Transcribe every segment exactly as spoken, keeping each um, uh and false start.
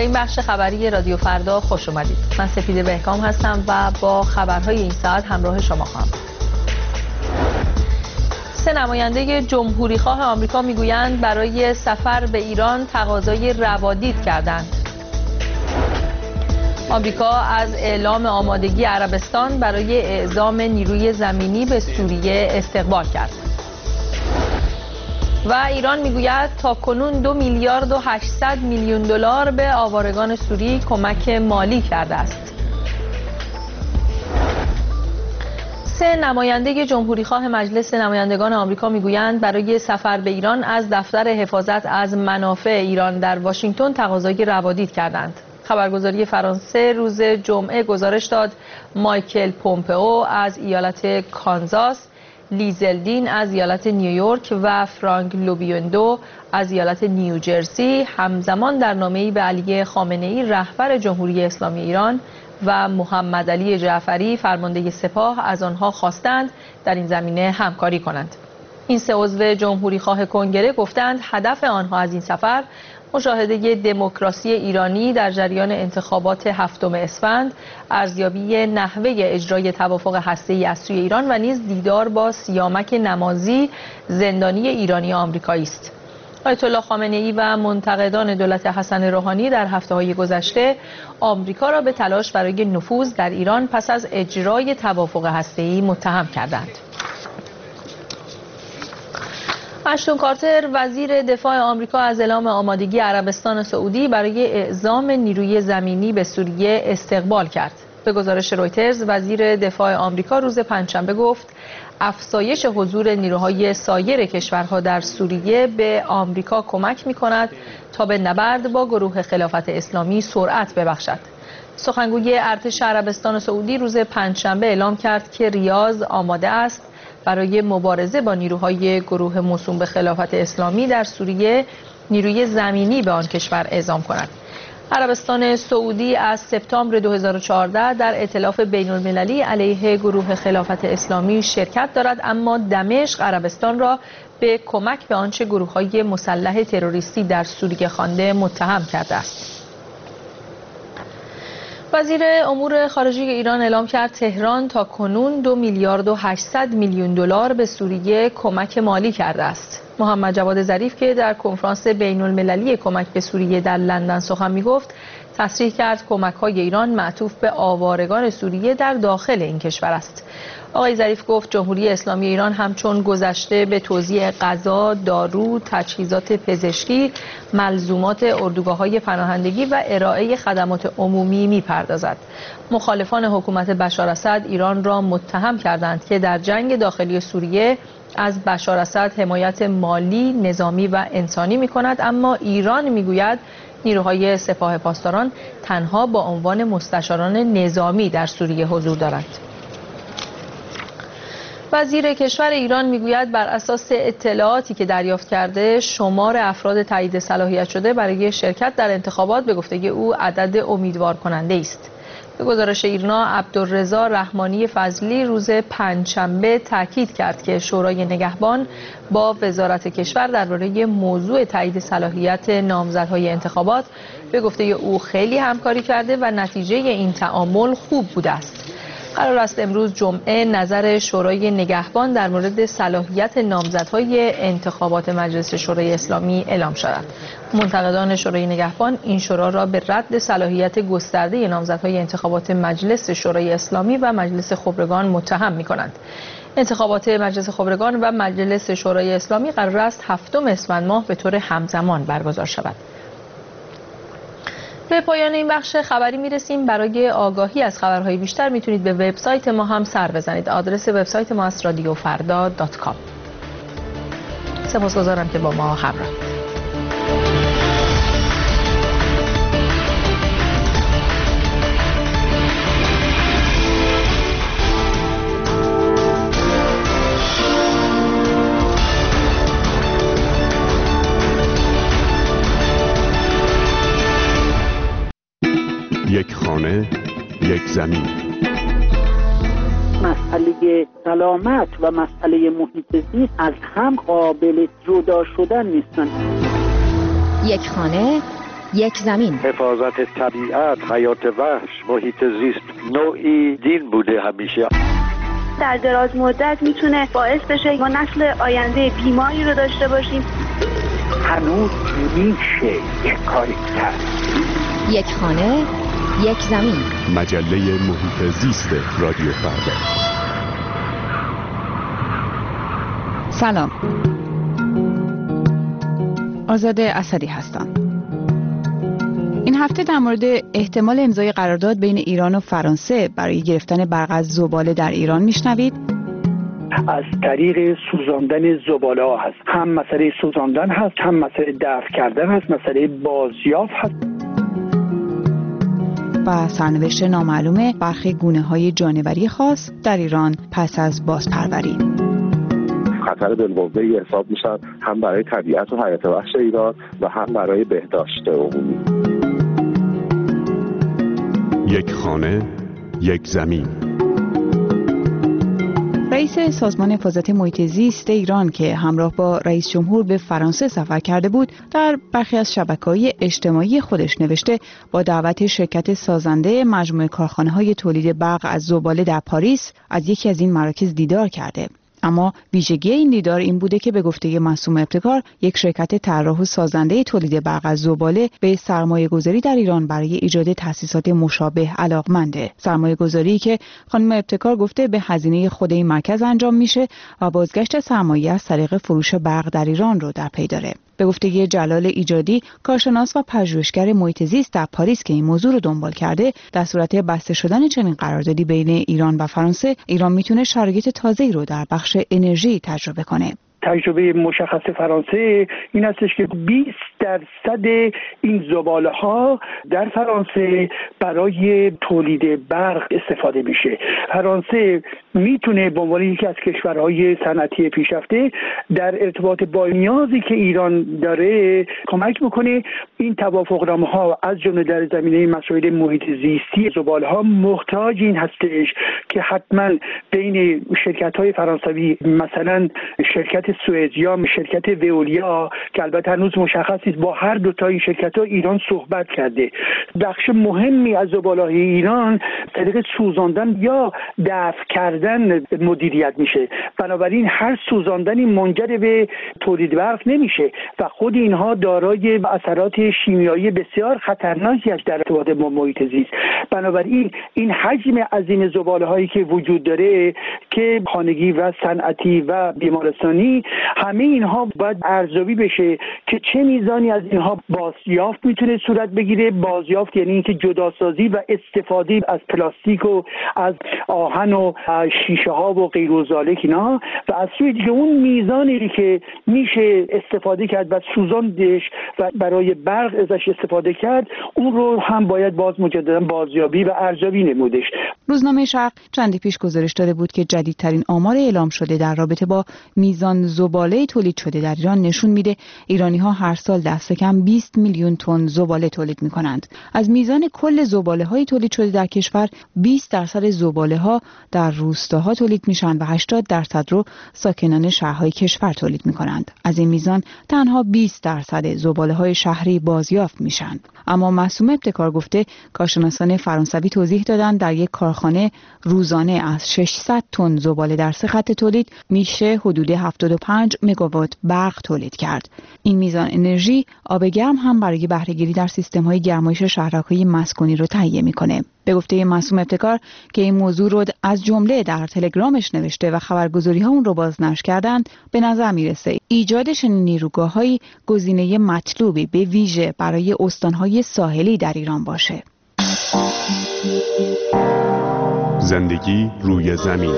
این بخش خبری رادیو فردا خوش اومدید. من سپیده بهکام هستم و با خبرهای این ساعت همراه شما خواهم. سه نماینده جمهوری خواه آمریکا میگویند برای سفر به ایران تقاضای روادید کردند. آمریکا از اعلام آمادگی عربستان برای اعزام نیروی زمینی به سوریه استقبال کرد. و ایران میگوید تاکنون دو میلیارد و هشتصد میلیون دلار به آوارگان سوری کمک مالی کرده است. سه نماینده جمهوری خواه مجلس نمایندگان آمریکا میگویند برای سفر به ایران از دفتر حفاظت از منافع ایران در واشنگتن تقاضای روادید کردند. خبرگزاری فرانسه روز جمعه گزارش داد مایکل پومپئو از ایالت کانزاس، لیزلدین از ایالت نیویورک و فرانک لوبیوندو از ایالت نیوجرسی همزمان در نامه‌ای به علی خامنه‌ای رهبر جمهوری اسلامی ایران و محمد علی جعفری فرمانده سپاه از آنها خواستند در این زمینه همکاری کنند. این سه عضو جمهوری خواه کنگره گفتند هدف آنها از این سفر مشاهده دموکراسی ایرانی در جریان انتخابات هفتم اسفند، ارزیابی نحوه اجرای توافق هسته‌ای از سوی ایران و نیز دیدار با سیامک نمازی زندانی ایرانی آمریکایی است. آیت الله خامنه‌ای و منتقدان دولت حسن روحانی در هفته‌های گذشته آمریکا را به تلاش برای نفوذ در ایران پس از اجرای توافق هسته‌ای متهم کردند. اشتون کارتر وزیر دفاع آمریکا از اعلام آمادگی عربستان سعودی برای اعزام نیروی زمینی به سوریه استقبال کرد. به گزارش رویترز وزیر دفاع آمریکا روز پنجشنبه گفت افزایش حضور نیروهای سایر کشورها در سوریه به آمریکا کمک می‌کند تا به نبرد با گروه خلافت اسلامی سرعت ببخشد. سخنگوی ارتش عربستان سعودی روز پنجشنبه اعلام کرد که ریاض آماده است برای مبارزه با نیروهای گروه موسوم به خلافت اسلامی در سوریه نیروی زمینی به آن کشور اعزام کند. عربستان سعودی از سپتامبر دو هزار و چهارده در ائتلاف بین المللی علیه گروه خلافت اسلامی شرکت دارد، اما دمشق عربستان را به کمک به آنچه گروه‌های مسلح تروریستی در سوریه خوانده متهم کرده است. وزیر امور خارجه ایران اعلام کرد تهران تا کنون دو میلیارد و هشتصد میلیون دلار به سوریه کمک مالی کرده است. محمد جواد ظریف که در کنفرانس بین المللی کمک به سوریه در لندن سخن می‌گفت، تصریح کرد کمک‌های ایران معطوف به آوارگان سوریه در داخل این کشور است. آقای ظریف گفت جمهوری اسلامی ایران همچون گذشته به توزیع غذا، دارو، تجهیزات پزشکی، ملزومات اردوگاه‌های پناهندگی و ارائه خدمات عمومی می‌پردازد. مخالفان حکومت بشار اسد ایران را متهم کردند که در جنگ داخلی سوریه از بشار اسد حمایت مالی، نظامی و انسانی می‌کند، اما ایران می‌گوید نیروهای سپاه پاسداران تنها با عنوان مستشاران نظامی در سوریه حضور دارند. وزیر کشور ایران میگوید بر اساس اطلاعاتی که دریافت کرده شمار افراد تایید صلاحیت شده برای شرکت در انتخابات به گفته او عدد امیدوار کننده است. به گزارش ایرنا عبدالرضا رحمانی فضلی روز پنجشنبه تاکید کرد که شورای نگهبان با وزارت کشور درباره موضوع تایید صلاحیت نامزدهای انتخابات به گفته او خیلی همکاری کرده و نتیجه این تعامل خوب بوده است. قرار است امروز جمعه نظر شورای نگهبان در مورد صلاحیت نامزدهای انتخابات مجلس شورای اسلامی اعلام شود. منتقدان شورای نگهبان این شورا را به رد صلاحیت گسترده نامزدهای انتخابات مجلس شورای اسلامی و مجلس خبرگان متهم می‌کنند. انتخابات مجلس خبرگان و مجلس شورای اسلامی قرار است هفتم اسفند ماه به طور همزمان برگزار شود. به پایان این بخش خبری میرسیم. برای آگاهی از خبرهای بیشتر میتونید به وبسایت ما هم سر بزنید. آدرس وبسایت ما است رادیو فردا دات کام. سپاسگزارم که با ما همراهید. یک خانه، یک زمین. مسئله سلامت و مسئله محیط زیست از هم قابل جدا شدن نیستن. یک خانه، یک زمین. حفاظت طبیعت، حیات وحش، محیط زیست نوعی دین بوده همیشه. در دراز مدت میتونه باعث بشه ما نسل آینده بیماری رو داشته باشیم. هنوز میشه یک کاری کرد. یک خانه، یک زمین. مجله محیط زیست رادیو فردا. سلام، آزاده اسدی هستم. این هفته در مورد احتمال امضای قرارداد بین ایران و فرانسه برای گرفتن برق از زباله در ایران میشنوید. از طریق سوزاندن زباله ها هست. هم مسئله سوزاندن هست، هم مسئله دفع کردن هست، مسئله بازیافت هست. و سرنوشت نامعلوم برخی گونه‌های جانوری خاص در ایران پس از بازپروری. خطر بالقوه حساب میشن هم برای طبیعت و حیات وحش ایران و هم برای بهداشت عمومی. یک خانه، یک زمین. رئیس سازمان حفاظت محیط زیست ایران که همراه با رئیس جمهور به فرانسه سفر کرده بود، در برخی از شبکه‌های اجتماعی خودش نوشته با دعوت شرکت سازنده مجموعه کارخانه‌های تولید برق از زباله در پاریس از یکی از این مراکز دیدار کرده. اما ویژگی این دیدار این بوده که به گفته معصومه ابتکار، یک شرکت طراح و سازنده تولید برق از زباله به سرمایه‌گذاری در ایران برای ایجاد تأسیسات مشابه علاقمنده. سرمایه‌گذاری که خانم ابتکار گفته به هزینه خود این مرکز انجام میشه و بازگشت سرمایه از طریق فروش برق در ایران رو در پی داره. به گفته جلال ایجادی، کارشناس و پژوهشگر محیط زیست در پاریس که این موضوع رو دنبال کرده، در صورت بسته شدن چنین قراردادی بین ایران و فرانسه، ایران میتونه شرایط تازه‌ای رو در بخش انرژی تجربه کنه. تجربه مشخص فرانسه این هستش که بیست درصد این زباله ها در فرانسه برای تولید برق استفاده میشه. فرانسه میتونه به عنوان یکی از کشورهای صنعتی پیشرفته در ارتباط با نیازی که ایران داره کمک بکنه. این توافقنامه ها از جمله در زمینه مسائل محیط زیستی زباله ها محتاج این هستش که حتما بین شرکت های فرانسوی، مثلا شرکت سوئدیا، شرکت وئولیا که البته هنوز مشخص نیست، با هر دو تا این شرکت‌ها ایران صحبت کرده. بخش مهمی از زباله‌های ایران طریق سوزاندن یا دفع کردن مدیریت میشه. بنابراین هر سوزاندنی منجر به تولید برق نمیشه و خود اینها دارای اثرات شیمیایی بسیار خطرناکی است در ارتباط با محیط زیست. بنابراین این حجم عظیم زباله‌هایی که وجود داره که خانگی و صنعتی و بیمارستانی، همه اینها باید ارزیابی بشه که چه میزانی از اینها بازیافت میتونه صورت بگیره. بازیافت یعنی اینکه جداسازی و استفاده از پلاستیک و از آهن و شیشه ها و غیر و ذالک اینا، و از سوی دیگه اون میزانی که میشه استفاده کرد و سوزاندش و برای برق ازش استفاده کرد، اون رو هم باید باز مجددا بازیابی و ارزیابی نمودش. روزنامه شرق چندی پیش گزارش داده بود که جدیدترین آمار اعلام شده در رابطه با میزان زباله تولید شده در ایران نشون میده ایرانی‌ها هر سال دست کم بیست میلیون تن زباله تولید می‌کنند. از میزان کل زباله‌های تولید شده در کشور، بیست درصد زباله‌ها در روستاها تولید میشن و هشتاد درصد رو ساکنان شهرهای کشور تولید می‌کنند. از این میزان تنها بیست درصد زباله‌های شهری بازیافت میشن. اما معصومه ابتکار گفته کارشناسان فرانسوی توضیح دادن در یک کارخانه روزانه از ششصد تن زباله در سه خط تولید میشه حدود هفتاد و پنج مگاوات برق تولید کرد. این میزان انرژی آب گرم هم برای بهره‌گیری در سیستم‌های گرمایش شهرک‌های مسکونی رو تهیه می‌کنه. به گفته معصوم ابتکار که این موضوع رو از جمله در تلگرامش نوشته و خبرگزاری‌ها اون رو بازنشر کردند، به نظر میرسه ایجاد چنین نیروگاه‌هایی گزینه مطلوبی به ویژه برای استان‌های ساحلی در ایران باشه. زندگی روی زمین.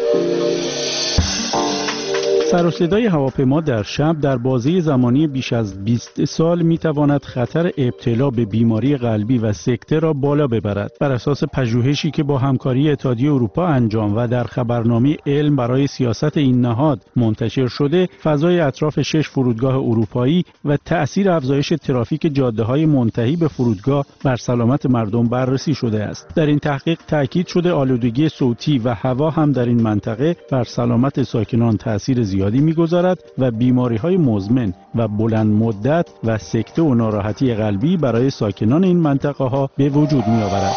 سر و صدای هواپیما در شب در بازه زمانی بیش از بیست سال میتواند خطر ابتلا به بیماری قلبی و سکته را بالا ببرد. بر اساس پژوهشی که با همکاری اتحادیه اروپا انجام و در خبرنامه علم برای سیاست این نهاد منتشر شده، فضای اطراف شش فرودگاه اروپایی و تأثیر افزایش ترافیک جاده‌های منتهی به فرودگاه بر سلامت مردم بررسی شده است. در این تحقیق تاکید شده آلودگی صوتی و هوا هم در این منطقه بر سلامت ساکنان تأثیر زیادی زیادی می‌گذارد و بیماری‌های مزمن و بلند مدت و سکته و ناراحتی قلبی برای ساکنان این منطقه‌ها به وجود می‌آورد.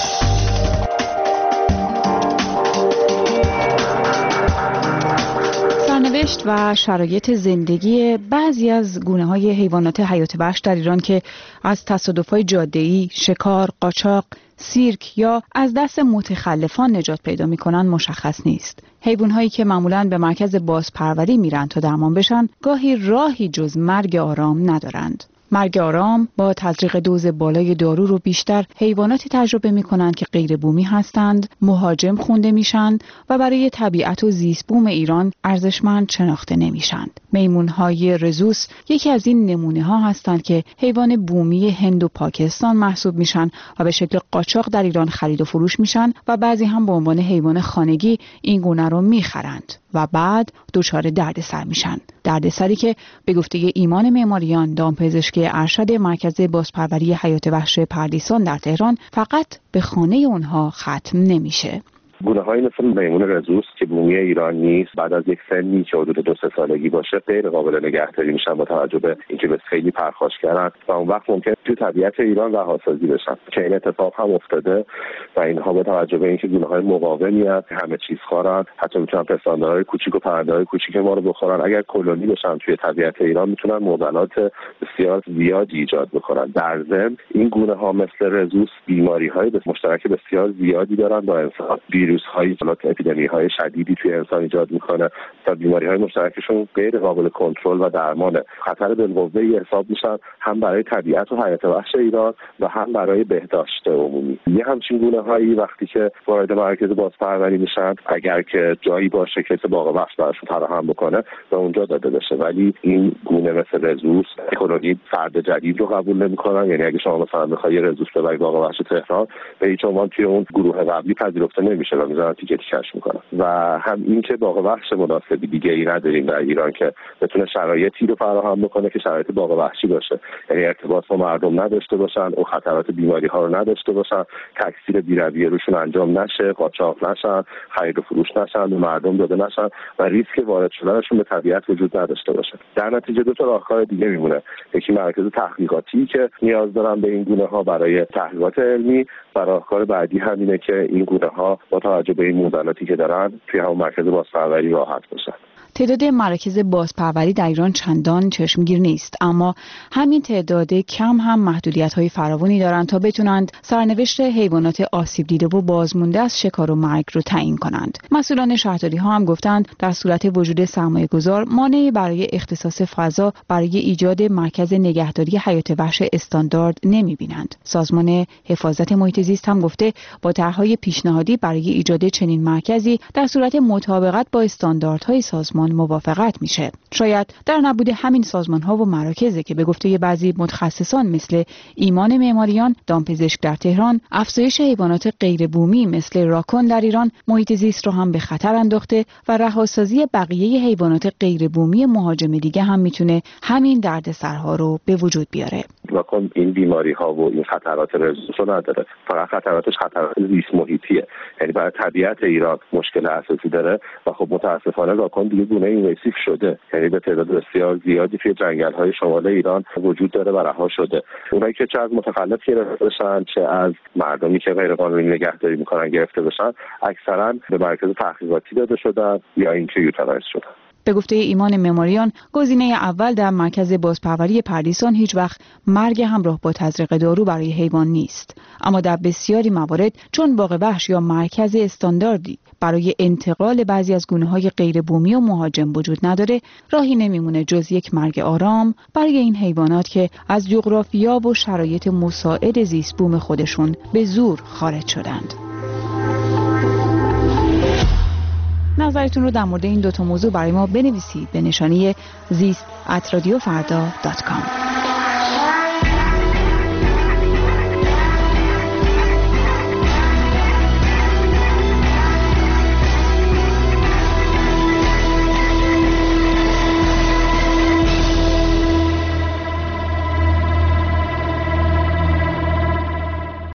سرنوشت و شرایط زندگی بعضی از گونه‌های حیوانات حیات وحش در ایران که از تصادف‌های جاده‌ای، شکار، قاچاق، سیرک یا از دست متخلفان نجات پیدا می‌کنند مشخص نیست. حیوان‌هایی که معمولاً به مرکز بازپروری میرن تا درمان بشن، گاهی راهی جز مرگ آرام ندارند. مرگ آرام با تزریق دوز بالای دارو رو بیشتر حیواناتی تجربه می‌کنند که غیر بومی هستند، مهاجم خونده میشند و برای طبیعت و زیست بوم ایران ارزشمند شناخته نمیشند. میمون‌های رزوس یکی از این نمونه‌ها هستند که حیوان بومی هند و پاکستان محسوب میشن و به شکل قاچاق در ایران خرید و فروش میشن و بعضی هم به عنوان حیوان خانگی این گونه رو میخرند و بعد دچار دردسر میشن. دردسری که به گفته ایمان معماریان، دامپزشکی ارشد مرکز بازپروری حیات وحش پردیسان در تهران، فقط به خانه اونها ختم نمیشه. گونه‌هایی مثل میمون رزوس که بومی ایران نیست، بعد از یک سنی که حدود دو سه سالگی باشه غیر قابل نگهداری میشن با توجه به اینکه به خیلی پرخاش کردن و اون وقت ممکن تو طبیعت ایران رهاسازی بشن که این اتفاق هم افتاده و اینها با توجه به اینکه گونه‌های مقاومی هستند، همه چیز خورن، حتی میتونن پستاندارهای کوچیک و پرنده‌های کوچیک ما رو بخورن. اگر کلونی بشن توی طبیعت ایران میتونن معضلات بسیار زیادی ایجاد بکنن. در ضمن این گونه‌ها مثل رزوس بیماری‌های مشترک بسیار زیادی دارن با انسان. ویروس‌های حالات اپیدمی‌های شدیدی توی انسان ایجاد میکنه و بیماری‌های مشترکشون غیر قابل کنترل و درمانه. خطر بالقوه‌ای حساب میشن هم برای طبیعت و حیات وحش ایران و هم برای بهداشت عمومی. یه همچین گونه‌هایی وقتی که وارد مرکز بازپروری میشن، اگر که جایی باشه که باغ وحش براشون فراهم بکنه به اونجا داده بشه، ولی این گونه مثل رزوس کلونی فرد جدید رو قبول نمی‌کنن. یعنی اگه شما مثلا بخوای رزوس ببری باغ وحش تهران، به هیچ عنوان توی اون گروه قبلی پذیرفته نمیشه و میذارن تیکه تیکش میکنن. و هم این که باغ وحش مناسبی دیگه ای نداریم در ایران که بتونه شرایطی رو فراهم بکنه که شرایط باغ وحشی باشه، یعنی ارتباط با مردم نداشته باشن، او خطرات بیماری ها رو نداشته باشن، تکثیر بی‌رویه روشون انجام نشه، قاچاق نشن، خرید و فروش نشن، به مردم داده نشن و ریسک وارد شدنشون به طبیعت وجود نداشته باشه. در نتیجه دو تا راهکار دیگه میمونه. یکی مرکز تحقیقاتی که نیاز دارن به این گونه ها برای تحقیقات علمی و راهکار بعدی همینه که این گونه ها با توجه به این معضلاتی که دارن توی همون مرکز بازپروری راحت باشن. تعداد مراکز بازپروری در ایران چندان چشمگیر نیست، اما همین تعداد کم هم محدودیت‌های فراوانی دارند تا بتونند سرنوشت حیوانات آسیب دیده و بازمانده از شکار و مرگ رو تعیین کنند. مسئولان شهرداری‌ها هم گفتند در صورت وجود سرمایه‌گذار مانعی برای اختصاص فضا برای ایجاد مرکز نگهداری حیات وحش استاندارد نمی‌بینند. سازمان حفاظت محیط زیست هم گفته با طرح‌های پیشنهادی برای ایجاد چنین مرکزی در صورت مطابقت با استانداردهای سازمان موافقت میشه. شاید در نبود همین سازمان ها و مراکزی که به گفته بعضی متخصصان مثل ایمان معماریان، دامپزشک در تهران، افزایش حیوانات غیر بومی مثل راکون در ایران محیط زیست رو هم به خطر انداخته و رهاسازی بقیه حیوانات غیر بومی مهاجم دیگه هم میتونه همین دردسرها رو به وجود بیاره. راکون این بیماری ها و این خطرات رزوس رو نداره، فقط خطراتش خطرات زیست محیطیه، یعنی برای طبیعت ایران مشکل اساسی داره و خب متاسفانه راکون دیگه گونه اینویسیو شده، یعنی به تعداد بسیار زیادی توی جنگل‌های شمال ایران وجود داره و رها شده. اونایی که چه از متخلف گرفته بشن چه از مردمی که غیر قانونی نگهداری میکنن گرفته بشن، اکثرا به مرکز تحقیقاتی داده شدن یا اینکه یوتانایز شدن. به گفته ایمان معماریان، گزینه اول در مرکز بازپروری پردیسان هیچ وقت مرگ همراه با تزریق دارو برای حیوان نیست، اما در بسیاری موارد چون باغ وحش یا مرکز استانداردی برای انتقال بعضی از گونه‌های غیر بومی و مهاجم وجود نداره، راهی نمیمونه جز یک مرگ آرام برای این حیوانات که از جغرافیا و شرایط مساعد زیست بوم خودشون به زور خارج شدند. نظرتون رو در مورد این دوتا موضوع برای ما بنویسید به نشانی زیست ات رادیو فردا دات کام.